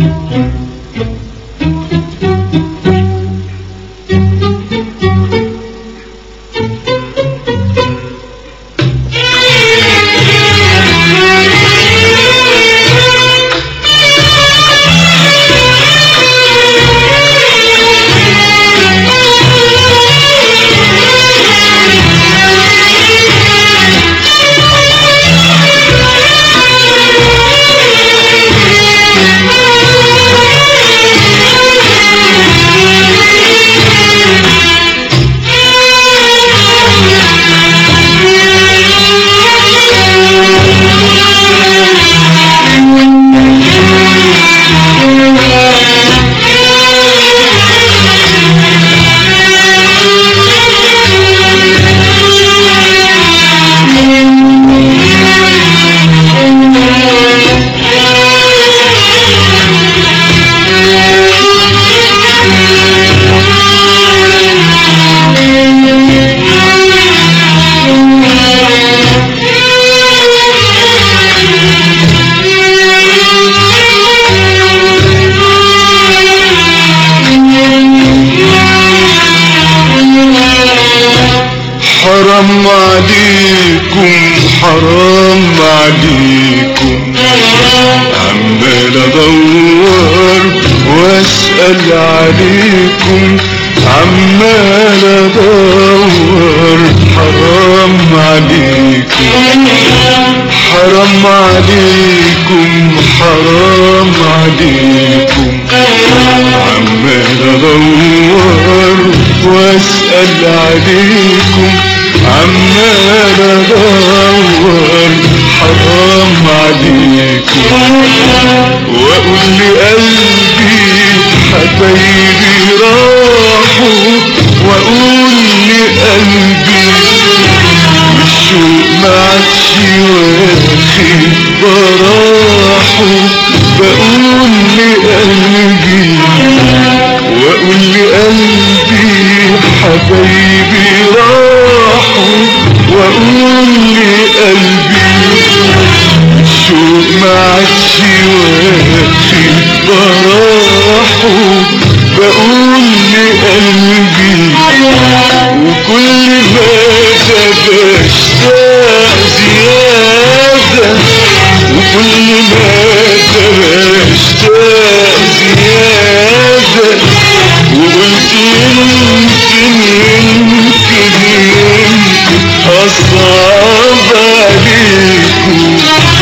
حرام عليكم حرام عليكم، عمال ادور واسأل عليكم، عمال ادور. حرام عليكم حرام عليكم حرام عليكم، عمال ادور واسأل عليكم، عمال ادور. حرام عليكم واقول لقلبي حبايبي راحوا، واقول لقلبي والشوق معادش واخد براحه. بقول لقلبي واقول لقلبي حبايبي راحوا، واقول لقلبي الشوق معادش واخد براحه. بقول لقلبي وكل ما بشتاق زيادة، وكل ما بشتاق زيادة، وقلت يمكن أصعب عليكم.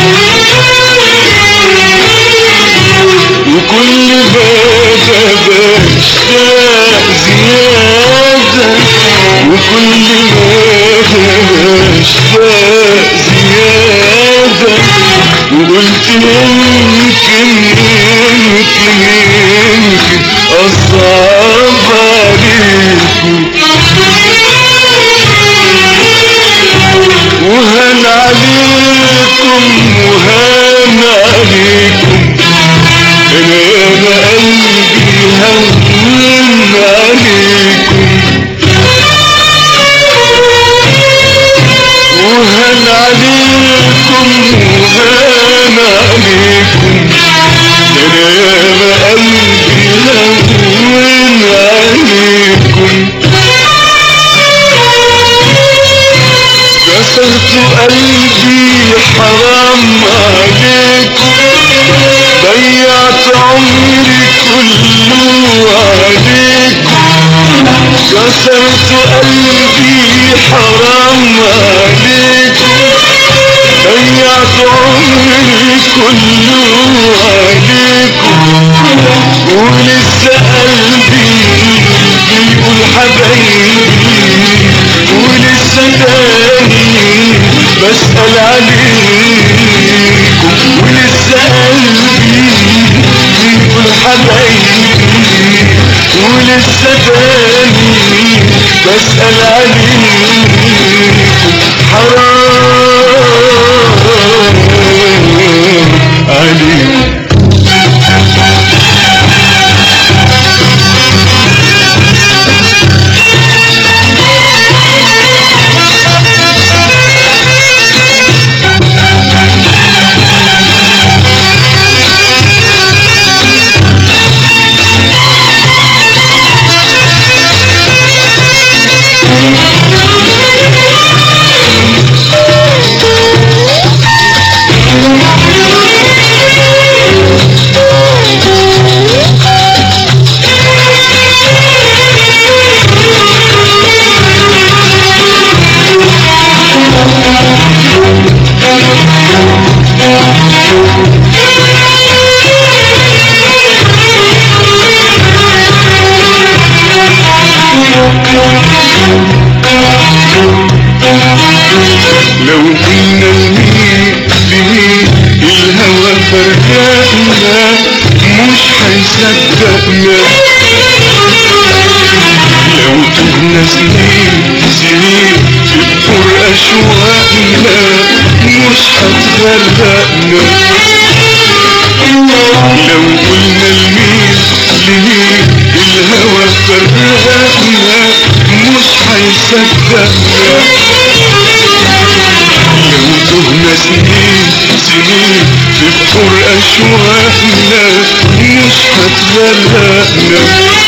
وكل ما بشتاق زيادة، وكل ما بشتاق زيادة، وقلت يمكن أصعب عليكم. وهان عليكم وهان عليكم، أنا قلبي هون عليكم. وهان عليكم وهان عليكم، أنا قلبي هون عليكم. كسرت قلبي حرام عليكم، ضيعت عمري كله عليكم. كسرت قلبي حرام عليكم، ضيعت عمري كله عليكم. ولسه قلبي بيقول حبايبي، ولسه تاني بسأل عليكم. ولسه قلبي بيقول حبايبي، ولسه تاني بسأل عليكم. حرام عليكم. مش هيصدقنا. لو تهنا سنين سنين في بحور أشواقنا مش هتغرقنا. لو قلنا لمين لمين الهوى فرقنا مش هيصدقنا. لو تهنا سنين سنين في بحور أشواقنا مش هتغرقنا.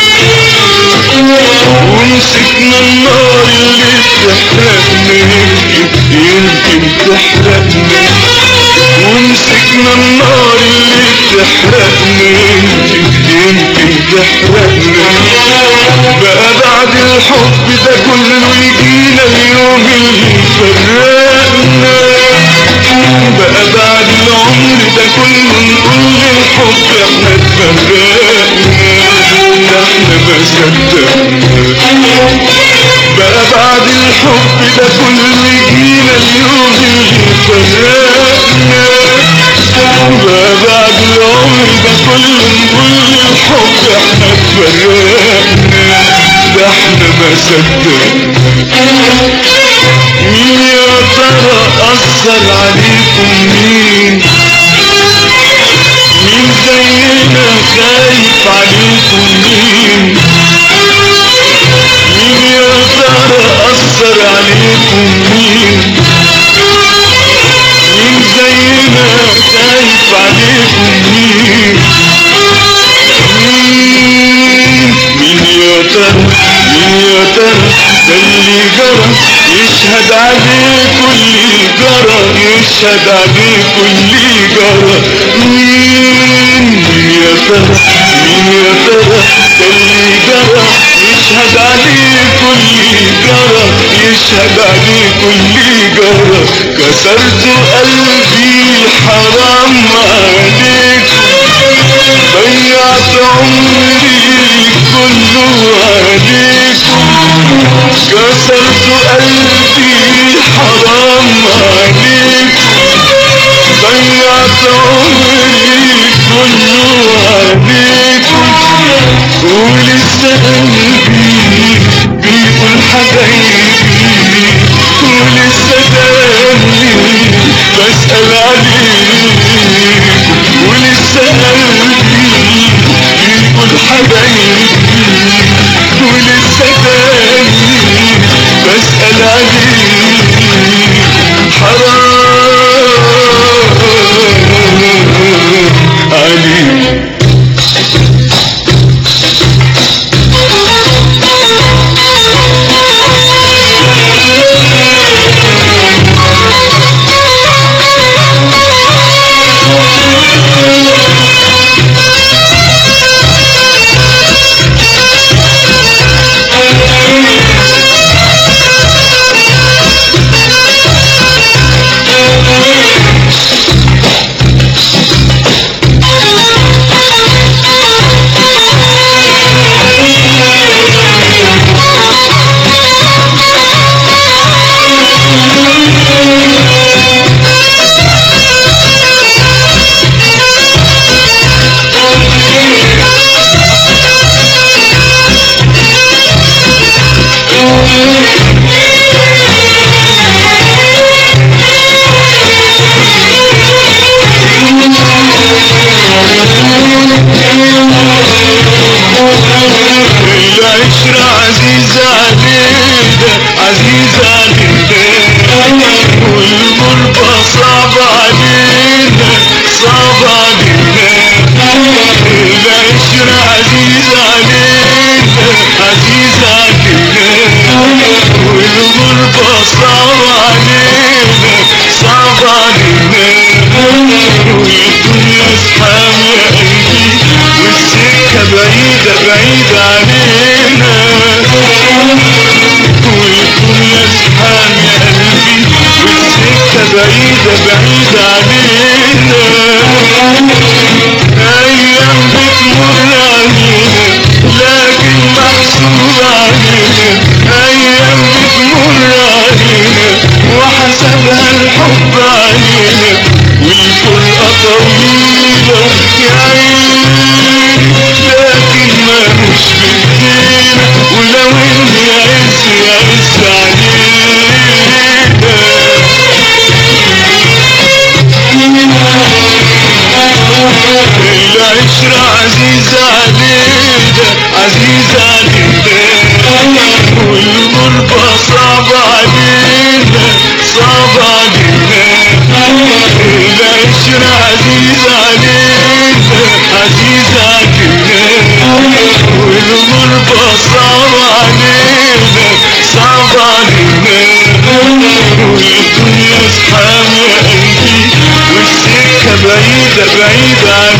ومسكنا النار اللي بتحرقنا يمكن تحرقنا. ومسكنا النار اللي بتحرقنا يمكن تحرقنا. بقى بعد الحب ده كله يجينا اليوم اللي يفرقنا. بقى بعد العمر ده كله نقول للحب احنا اتفرقنا. ده احنا ما صدقنا. بقى بعد الحب ده كله يجينا اليوم اللي يفرقنا. بقى بعد العمر ده كله نقول للحب احنا اتفرقنا. ده احنا ما صدقنا. مين يا ترى أثر عليكم مين؟ مين زينا خايف عليكم مين؟ مين يا ترى أثر عليكم مين؟ مين زينا خايف عليكم مين؟ مين يا ترى مين يا ترى ده اللي جرى يشهد عليه كل جرى يشهد عليه كل جرى. مين يا ترى مين يا ترى ده اللي جرى يشهد عليه كل جرى يشهد عليه كل جرى. كسرت قلبي حرام عليكم ضيعت عمري كله عليكم. كسرت قلبي حرام عليكم ضيعت عمري كله عليكم. ولسه قلبي بيقول حبايبي ولسه دمي بسأل عليكم. ولسه قلبي بيقول حبايبي ولسه دمي بسأل عليكم. حرام عليكم. العشرة عزيزة علينا عزيزة علينا. والغربة صعبة علينا صعبة علينا. العشرة عزيزة علينا عزيزة علينا. والغربة صعبة علينا صعبة علينا. والدنيا زحام يا قلبي والسكة بعيدة بعيدة علينا. والدنيا زحام يا قلبي والسكة بعيدة بعيدة علينا. أيام بتمر علينا لكن محسوب علينا. أيام بتمر علينا وحسبها الحب علينا. والفرقة طويلة يا عيني عزيزة علينا والغربة صعب علينا صعب علينا العشرة عزيزة علينا عزيزة علينا والغربة صعب علينا صعب علينا والدنيا زحام يا قلبي والسكة بعيدة بعيدة